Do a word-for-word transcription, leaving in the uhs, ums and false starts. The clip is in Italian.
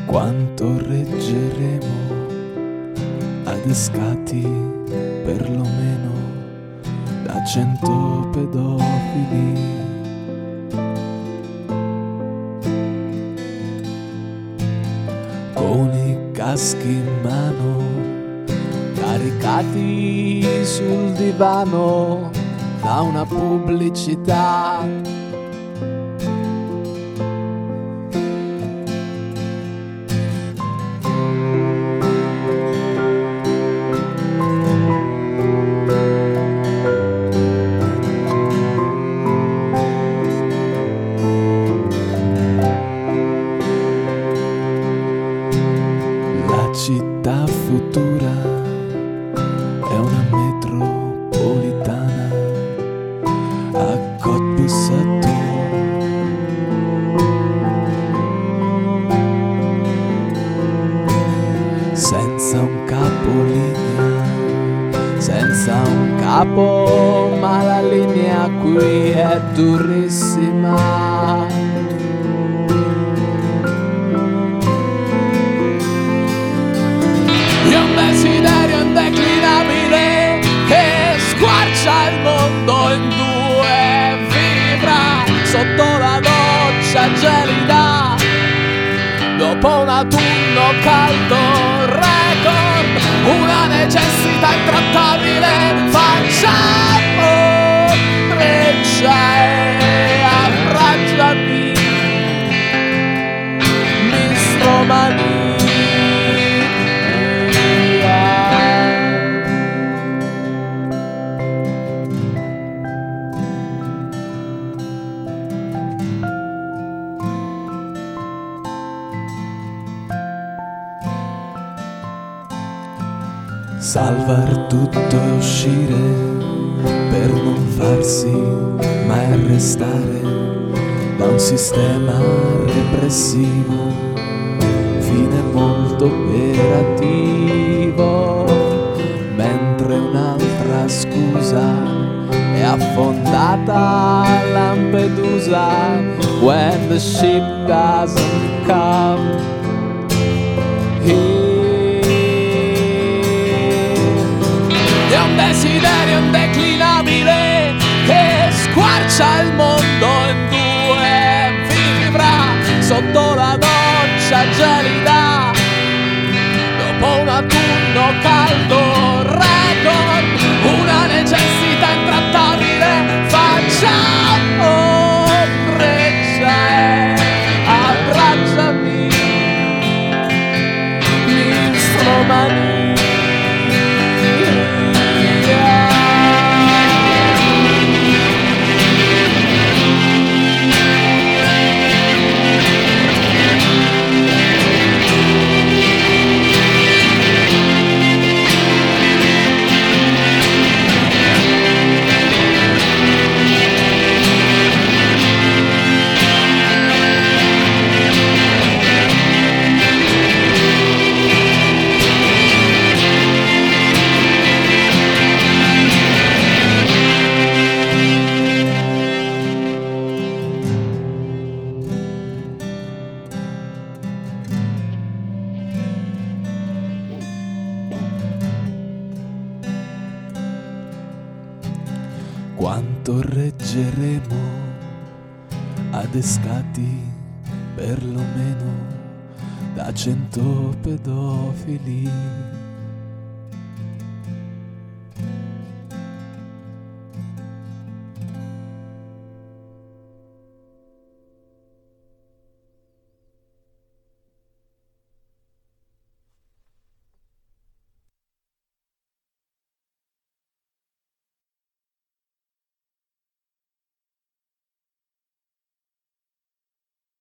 Quanto reggeremo adescati perlomeno da cento pedofili? Con i caschi in mano, caricati sul divano da una pubblicità. La città futura è una metropolitana a Cottbussato. Senza un capolinea, senza un capo, ma la linea qui è durissima. È un desiderio indeclinabile che squarcia il mondo in due, vibra sotto la doccia gelida dopo un autunno caldo, record, una necessità intrattabile. Facciamo breccia e abbracciami, Mistro Mani. Salvar tutto e uscire per non farsi mai arrestare da un sistema repressivo, fine molto operativo, mentre un'altra scusa è affondata a Lampedusa. When the ship doesn't come here. È un desiderio indeclinabile che squarcia il mondo in due, vibra sotto la doccia gelida dopo un autunno caldo, record, una necessità intrattabile. Facciamo breccia e abbracciami, Mistro Mani. Quanto reggeremo adescati perlomeno da cento pedofili?